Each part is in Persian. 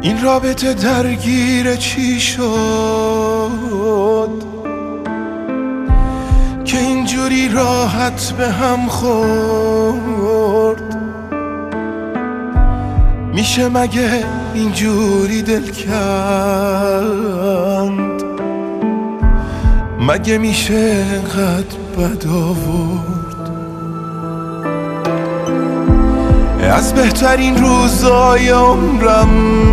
این رابطه درگیر چی شد که اینجوری راحت به هم خورد؟ میشه مگه اینجوری دل کند؟ مگه میشه انقدر بد آورد؟ از بهترین روزای عمرم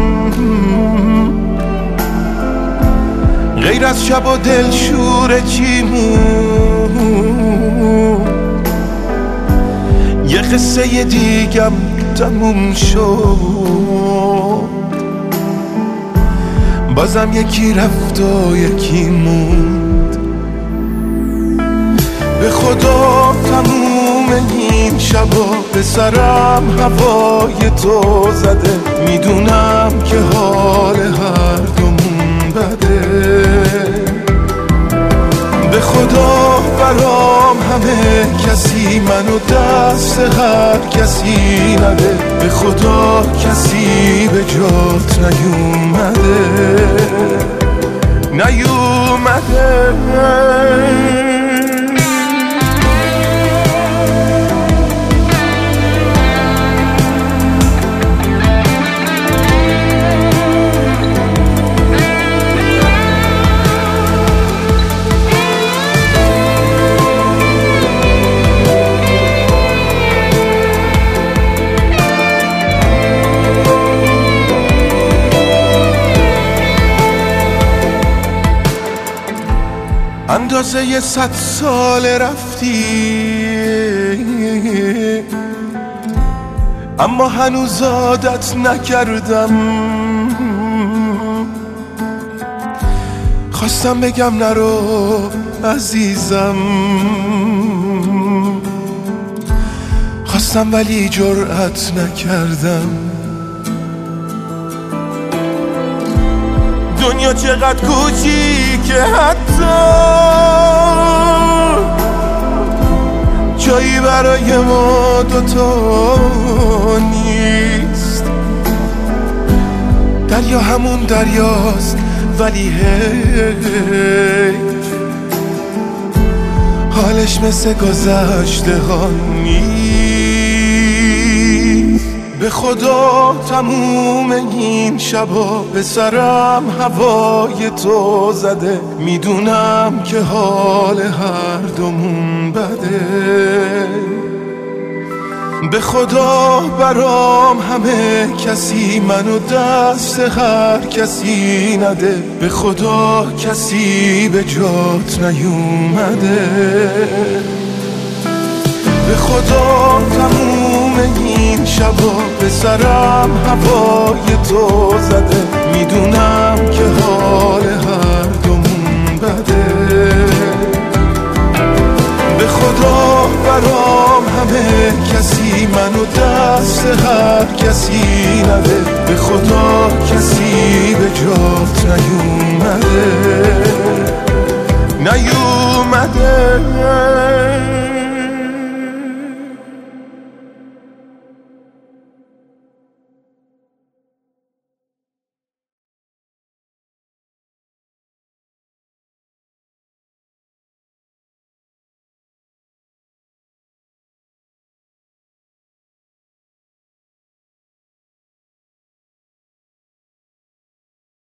غیر از شب و دلشور چی مون؟ یه قصه دیگم تموم شد، بازم یکی رفت و یکی موند. به خدا تموم این شبا به سرم هوای تو زده، میدونم که حال هر دومون بده. به خدا برام همه کسی منو دست هر کسی نده، به خدا کسی به جات نیومده. اندازه 100 سال رفتی، اما هنوز عادت نکردم. خواستم بگم نرو عزیزم، خواستم ولی جرأت نکردم. دنیا چقدر کوچیکه، حتی جایی برای ما دوتا نیست. دریا همون دریاست ولی حیف حالش مثل گذشته ها نیست. به خدا تموم این شبا به سرم هوای تو زده، میدونم که حال هر دومون بده. به خدا برام همه کسی منو دست هر کسی نده، به خدا کسی به جات نیومده. به خدا تموم این شبا به سرم هوای تو زده، میدونم که حال هر دومون بده. به خدا برام همه کسی منو دست هر کسی نده، به خدا کسی به جات نیومده.